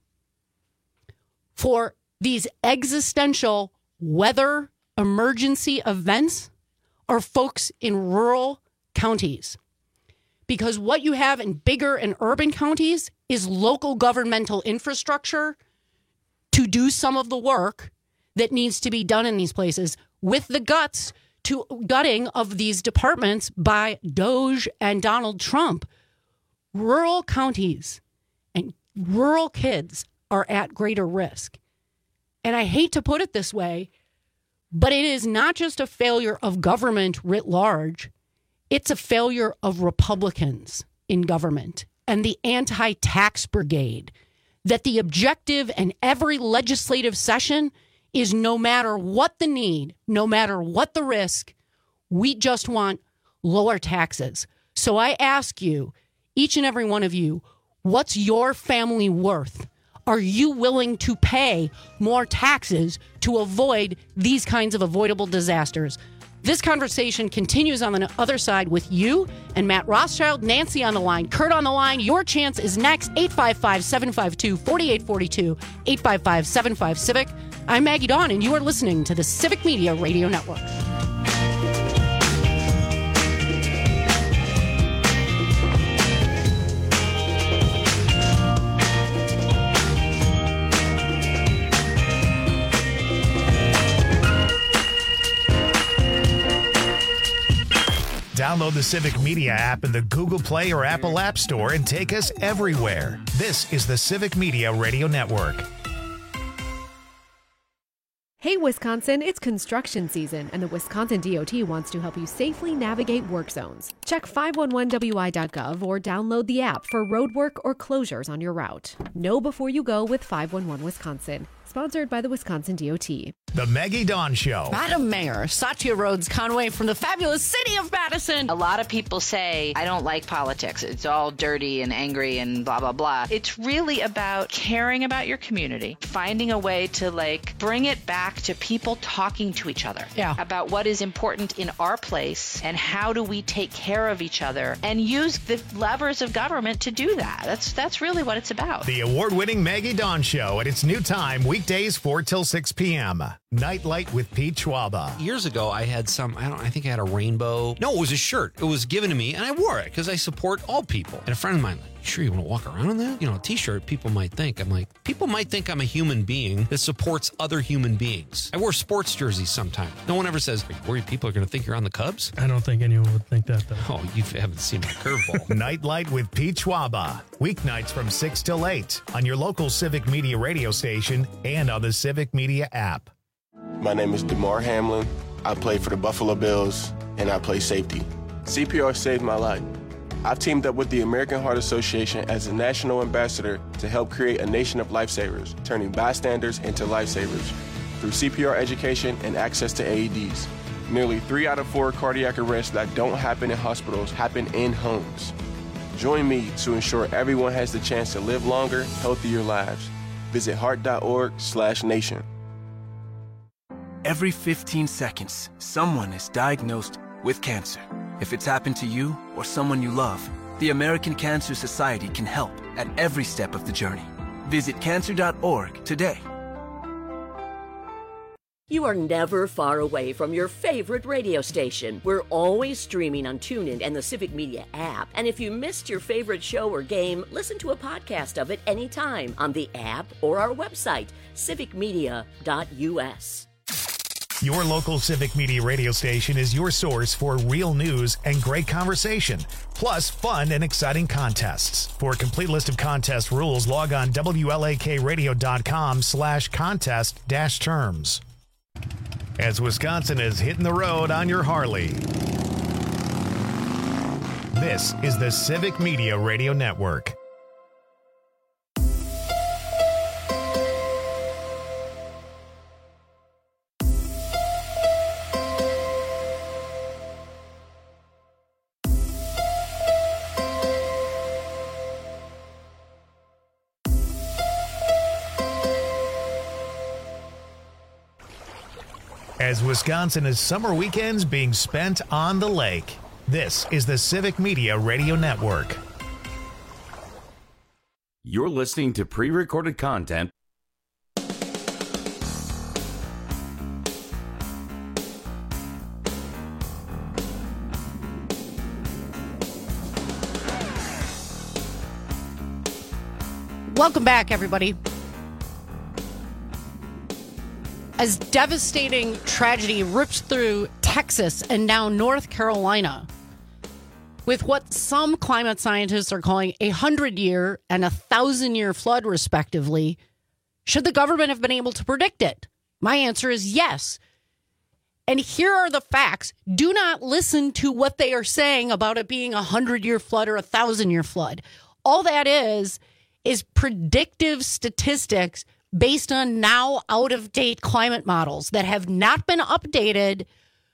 for these existential weather emergency events are folks in rural counties. Because what you have in bigger and urban counties is local governmental infrastructure to do some of the work that needs to be done in these places, with the guts to gutting of these departments by Doge and Donald Trump. Rural counties and rural kids are at greater risk. And I hate to put it this way, but it is not just a failure of government writ large. It's a failure of Republicans in government and the anti-tax brigade, that the objective in every legislative session is, no matter what the need, no matter what the risk, we just want lower taxes. So I ask you, each and every one of you, what's your family worth? Are you willing to pay more taxes to avoid these kinds of avoidable disasters? This conversation continues on the other side with you and Matt Rothschild, Nancy on the line, Kurt on the line. Your chance is next. eight five five, seven five two, four eight four two, eight five five, seven five, CIVIC. I'm Maggie Dawn, and you are listening to the Civic Media Radio Network. Download the Civic Media app in the Google Play or Apple App Store and take us everywhere. This is the Civic Media Radio Network. Hey, Wisconsin, it's construction season, and the Wisconsin D O T wants to help you safely navigate work zones. Check five one one W I dot gov or download the app for road work or closures on your route. Know before you go with five one one Wisconsin. Sponsored by the Wisconsin D O T. The Maggie Dawn Show. Madam Mayor, Satya Rhodes Conway from the fabulous city of Madison. A lot of people say, I don't like politics. It's all dirty and angry and blah, blah, blah. It's really about caring about your community, finding a way to, like, bring it back to people talking to each other. Yeah. About what is important in our place and how do we take care of each other and use the levers of government to do that. That's, that's really what it's about. The award-winning Maggie Dawn Show at its new time, weekdays four till six p.m. Nightlight with Pete Schwaba. Years ago, I had some, I don't I think I had a rainbow. No, it was a shirt. It was given to me, and I wore it because I support all people. And a friend of mine, like, sure you want to walk around in that? You know, a t-shirt, people might think. I'm like, people might think I'm a human being that supports other human beings. I wear sports jerseys sometimes. No one ever says, are you worried people are going to think you're on the Cubs? I don't think anyone would think that, though. Oh, you haven't seen my curveball. Nightlight with Pete Schwaba. Weeknights from six till eight on your local Civic Media radio station and on the Civic Media app. My name is DeMar Hamlin. I play for the Buffalo Bills, and I play safety. C P R saved my life. I've teamed up with the American Heart Association as a national ambassador to help create a nation of lifesavers, turning bystanders into lifesavers through C P R education and access to A E Ds. Nearly three out of four cardiac arrests that don't happen in hospitals happen in homes. Join me to ensure everyone has the chance to live longer, healthier lives. Visit heart.org slash nation. Every fifteen seconds, someone is diagnosed with cancer. If it's happened to you or someone you love, the American Cancer Society can help at every step of the journey. Visit cancer dot org today. You are never far away from your favorite radio station. We're always streaming on TuneIn and the Civic Media app. And if you missed your favorite show or game, listen to a podcast of it anytime on the app or our website, civic media dot u s. Your local Civic Media radio station is your source for real news and great conversation, plus fun and exciting contests. For a complete list of contest rules, log on W L A K radio dot com slash contest dash terms. As Wisconsin is hitting the road on your Harley, this is the Civic Media Radio Network. As Wisconsin is summer weekends being spent on the lake, this is the Civic Media Radio Network. You're listening to pre-recorded content. Welcome back, everybody. As devastating tragedy rips through Texas and now North Carolina, with what some climate scientists are calling a hundred-year and a thousand-year flood, respectively, should the government have been able to predict it? My answer is yes. And here are the facts. Do not listen to what they are saying about it being a hundred-year flood or a thousand-year flood. All that is, is predictive statistics based on now out-of-date climate models that have not been updated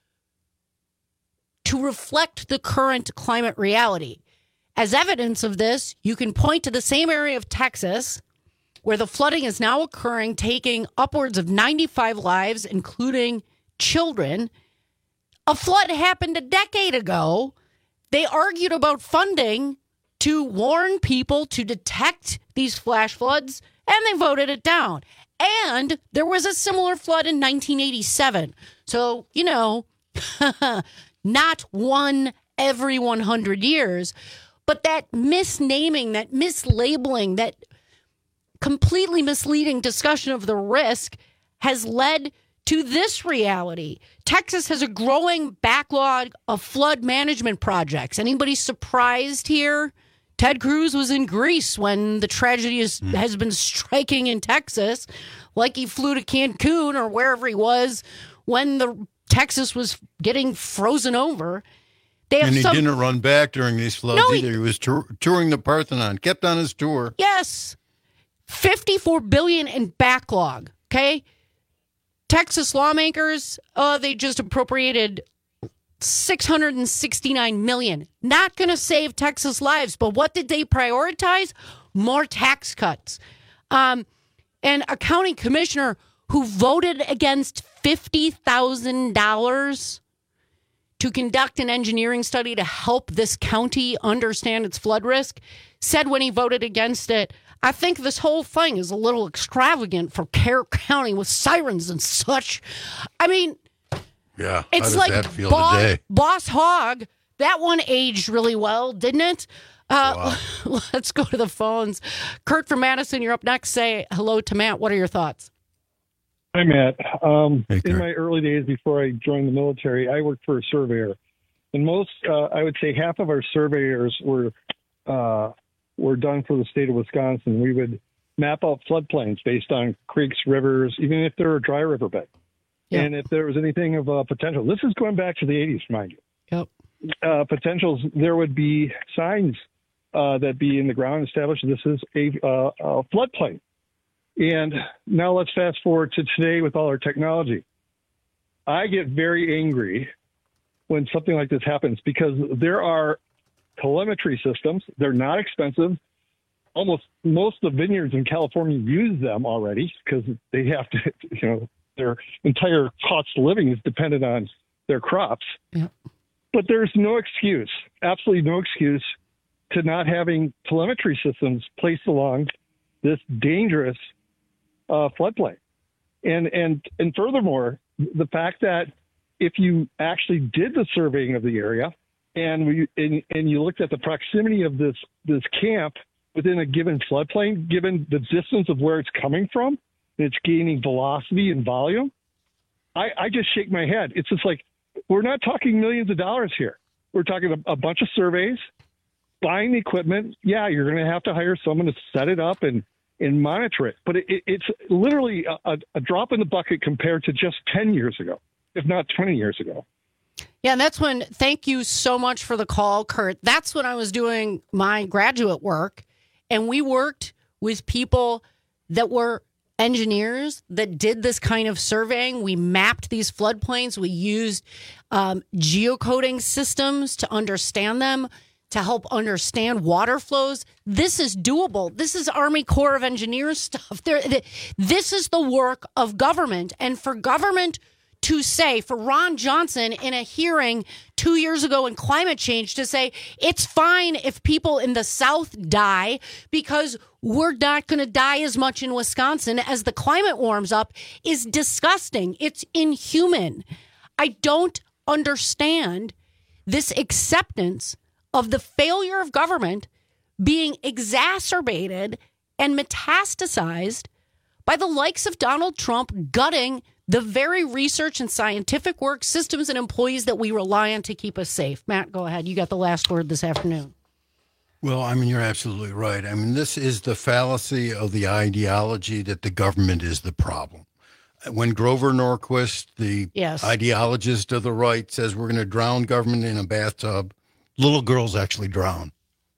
to reflect the current climate reality. As evidence of this, you can point to the same area of Texas where the flooding is now occurring, taking upwards of ninety-five lives, including children. A flood happened a decade ago. They argued about funding to warn people to detect these flash floods, and they voted it down. And there was a similar flood in nineteen eighty-seven. So, you know, not one every one hundred years. But that misnaming, that mislabeling, that completely misleading discussion of the risk has led to this reality. Texas has a growing backlog of flood management projects. Anybody surprised here? Ted Cruz was in Greece when the tragedy is, mm. has been striking in Texas, like he flew to Cancun or wherever he was when the Texas was getting frozen over. They have and he some, didn't run back during these floods no, either. He, he was tour, touring the Parthenon, kept on his tour. Yes. fifty-four billion dollars in backlog, okay? Texas lawmakers, uh, they just appropriated six hundred sixty-nine million dollars. Not going to save Texas lives, but what did they prioritize? More tax cuts. Um, and a county commissioner who voted against fifty thousand dollars to conduct an engineering study to help this county understand its flood risk said when he voted against it, I think this whole thing is a little extravagant for Carroll County with sirens and such. I mean, yeah, it's how does like that feel Boss, today? Boss Hogg. That one aged really well, didn't it? Uh, wow. Let's go to the phones. Kurt from Madison, you're up next. Say hello to Matt. What are your thoughts? Hi, Matt. Um, hey, in my early days before I joined the military, I worked for a surveyor. And most, uh, I would say half of our surveyors were uh, were done for the state of Wisconsin. We would map out floodplains based on creeks, rivers, even if they're a dry riverbed. Yeah. And if there was anything of uh, potential, this is going back to the eighties, mind you. Yep. Uh, potentials, there would be signs uh, that be in the ground established this is a, uh, a floodplain. And now let's fast forward to today with all our technology. I get very angry when something like this happens because there are telemetry systems. They're not expensive. Almost most of the vineyards in California use them already because they have to, you know, their entire cost of living is dependent on their crops. Yeah. But there's no excuse, absolutely no excuse to not having telemetry systems placed along this dangerous Uh, floodplain. And, and, and furthermore, the fact that if you actually did the surveying of the area and we, and, and you looked at the proximity of this, this camp within a given floodplain, given the distance of where it's coming from, and it's gaining velocity and volume, I, I just shake my head. It's just like, we're not talking millions of dollars here. We're talking a, a bunch of surveys, buying the equipment. Yeah, you're going to have to hire someone to set it up and and monitor it. But it, it, it's literally a, a drop in the bucket compared to just ten years ago, if not twenty years ago. Yeah, and that's when, thank you so much for the call, Kurt. That's when I was doing my graduate work, and we worked with people that were engineers that did this kind of surveying. We mapped these floodplains. We used um, geocoding systems to understand them, to help understand water flows. This is doable. This is Army Corps of Engineers stuff. There, this is the work of government. And for government to say, for Ron Johnson in a hearing two years ago in climate change to say, it's fine if people in the South die because we're not going to die as much in Wisconsin as the climate warms up is disgusting. It's inhuman. I don't understand this acceptance of the failure of government being exacerbated and metastasized by the likes of Donald Trump gutting the very research and scientific work, systems, and employees that we rely on to keep us safe. Matt, go ahead. You got the last word this afternoon. Well, I mean, you're absolutely right. I mean, this is the fallacy of the ideology that the government is the problem. When Grover Norquist, the yes. ideologist of the right, says we're going to drown government in a bathtub, little girls actually drown.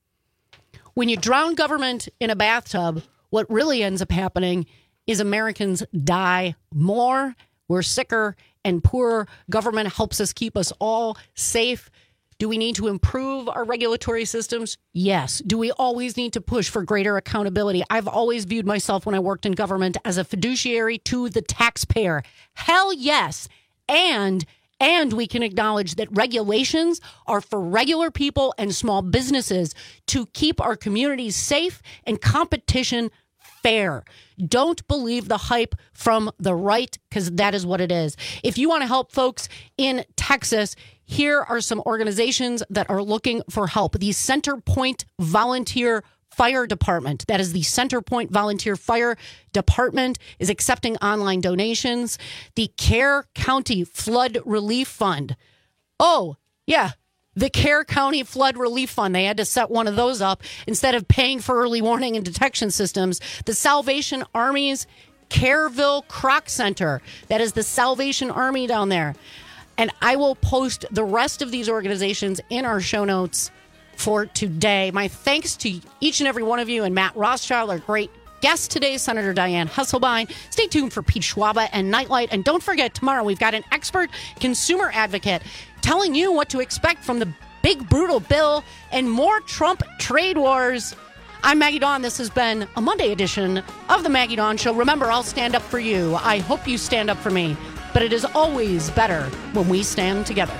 When you drown government in a bathtub, what really ends up happening is Americans die more. We're sicker and poorer. Government helps us keep us all safe. Do we need to improve our regulatory systems? Yes. Do we always need to push for greater accountability? I've always viewed myself when I worked in government as a fiduciary to the taxpayer. Hell yes. And And we can acknowledge that regulations are for regular people and small businesses to keep our communities safe and competition fair. Don't believe the hype from the right, because that is what it is. If you want to help folks in Texas, here are some organizations that are looking for help. The Center Point Volunteer Fire Department. That is the Center Point Volunteer Fire Department is accepting online donations. The Kerr County Flood Relief Fund. Oh, yeah. The Kerr County Flood Relief Fund. They had to set one of those up instead of paying for early warning and detection systems. The Salvation Army's Kerrville Croc Center. That is the Salvation Army down there. And I will post the rest of these organizations in our show notes for today. My thanks to each and every one of you, and Matt Rothschild, our great guest today, Senator Diane Hasselbein. Stay tuned for Pete Schwaba and Nightlight. And don't forget, tomorrow we've got an expert consumer advocate telling you what to expect from the big, brutal bill and more Trump trade wars. I'm Maggie Dawn. This has been a Monday edition of the Maggie Dawn Show. Remember, I'll stand up for you. I hope you stand up for me. But it is always better when we stand together.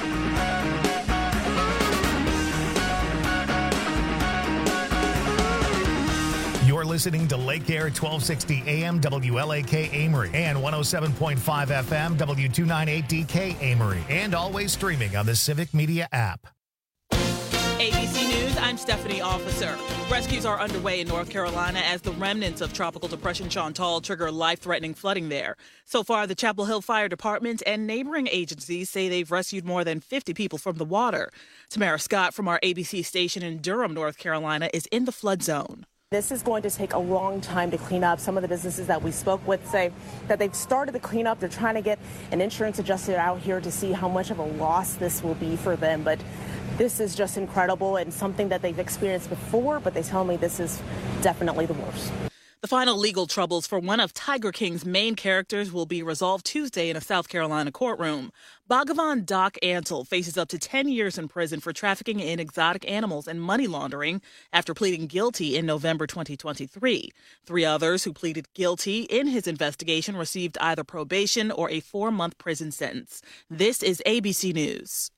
You're listening to Lake Air twelve sixty A M W L A K Amory and one oh seven point five F M W two ninety-eight D K Amory, and always streaming on the Civic Media app. A B C News, I'm Stephanie Officer. Rescues are underway in North Carolina as the remnants of Tropical Depression Chantal trigger life-threatening flooding there. So far, the Chapel Hill Fire Department and neighboring agencies say they've rescued more than fifty people from the water. Tamara Scott from our A B C station in Durham, North Carolina, is in the flood zone. This is going to take a long time to clean up. Some of the businesses that we spoke with say that they've started the cleanup. They're trying to get an insurance adjuster out here to see how much of a loss this will be for them. But this is just incredible and something that they've experienced before, but they tell me this is definitely the worst. The final legal troubles for one of Tiger King's main characters will be resolved Tuesday in a South Carolina courtroom. Bhagavan Doc Antle faces up to ten years in prison for trafficking in exotic animals and money laundering after pleading guilty in November twenty twenty-three. Three others who pleaded guilty in his investigation received either probation or a four-month prison sentence. This is A B C News.